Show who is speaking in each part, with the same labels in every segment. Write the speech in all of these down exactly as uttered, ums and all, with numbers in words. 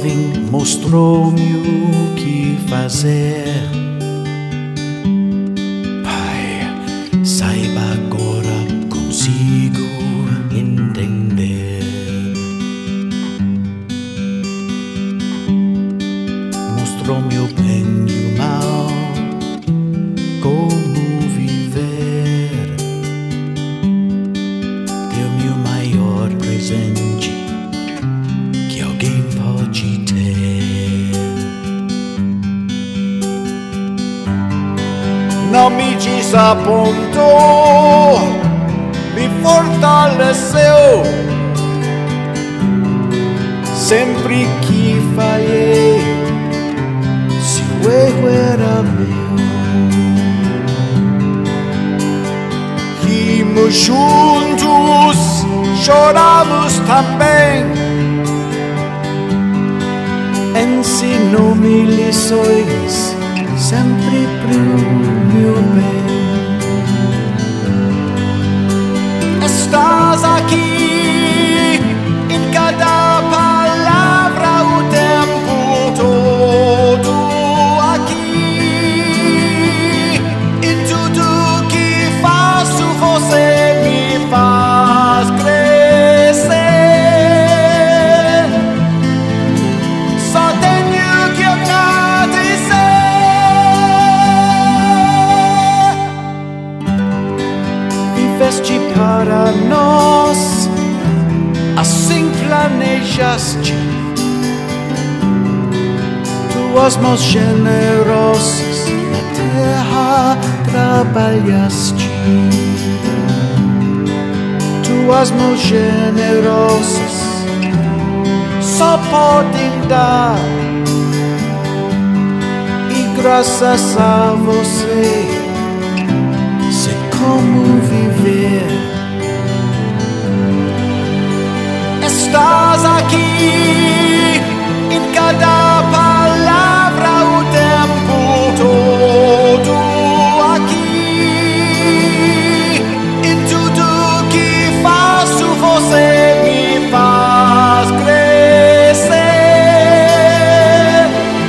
Speaker 1: jovem mostrou-me o que fazer. Pai, saiba agora, consigo entender. Mostrou-me o bem e o mal, como viver. Deu-me o maior presente que alguém pode ter. Não me desapontou, me fortaleceu. Sempre que falhei, o erro era meu. Rimos juntos, choramos também. Ensinou-me lições, sempre pro meu bem. Estás aqui em cada palavra o tempo todo. Você me faz crescer. Só tenho que agradecer. Viveste para nós, assim planejaste. Tuas mãos generosas na terra trabalhaste. Tuas mãos generosas só podem dar, e graças a você sei como viver. Estás aqui em cada palavra o tempo todo. Você me faz crescer.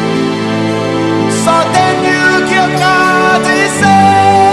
Speaker 1: Só tenho que agradecer.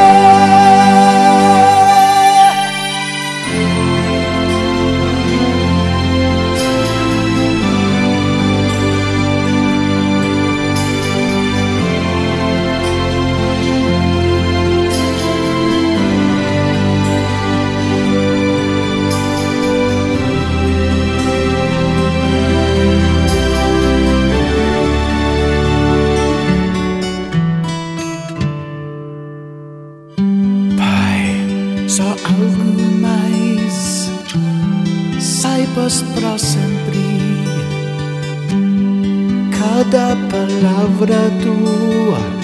Speaker 1: Só algo mais, saibas pra sempre. Cada palavra tua